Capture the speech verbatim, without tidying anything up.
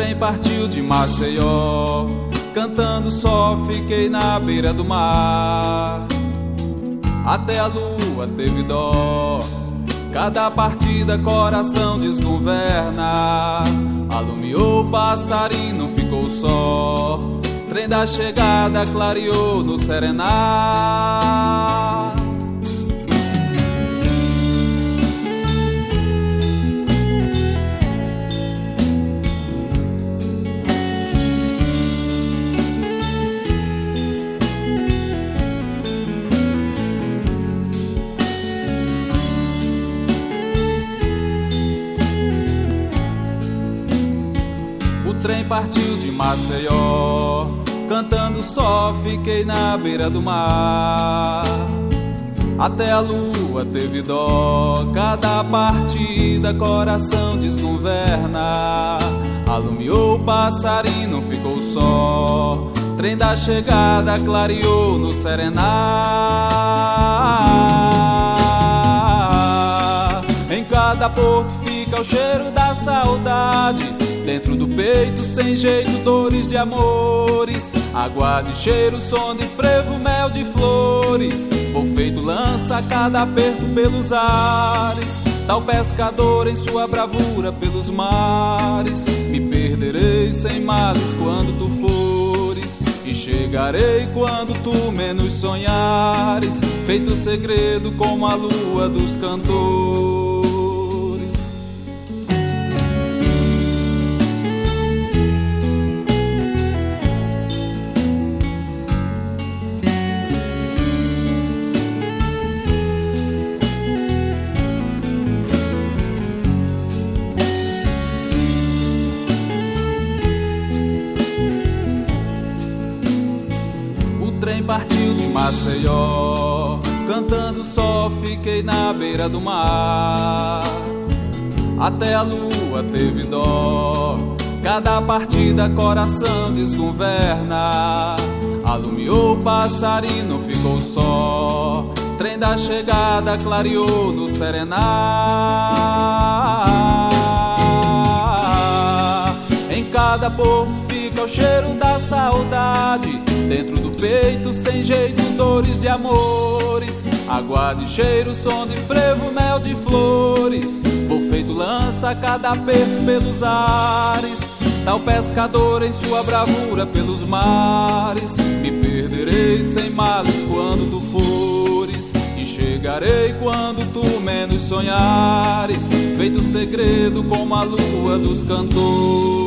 trem partiu de Maceió, cantando só fiquei na beira do mar. Até a lua teve dó, cada partida coração desgoverna. Alumiou o passarinho, não ficou só, trem da chegada clareou no serenar. O trem partiu de Maceió, cantando só fiquei na beira do mar. Até a lua teve dó, cada partida coração desgoverna. Alumiou o passarinho, não ficou só, trem da chegada clareou no serenar. Em cada porto fica o cheiro da saudade, dentro do peito, sem jeito, dores de amores. Água de cheiro, som de frevo, mel de flores. Vou feito lança, cada aperto pelos ares. Tal pescador em sua bravura pelos mares. Me perderei sem males quando tu fores, e chegarei quando tu menos sonhares. Feito segredo como a lua dos cantores. O trem partiu de Maceió, cantando só fiquei na beira do mar. Até a lua teve dó, cada partida coração desgoverna. Alumiou o passarinho, não ficou só, trem da chegada clareou no serenar. Em cada porto fica o cheiro da saudade, dentro do peito, sem jeito, dores de amores. Água de cheiro, som de frevo, mel de flores. Vou feito lança, cada aperto pelos ares. Tal pescador em sua bravura pelos mares. Me perderei sem males quando tu fores, e chegarei quando tu menos sonhares. Feito segredo como a lua dos cantores.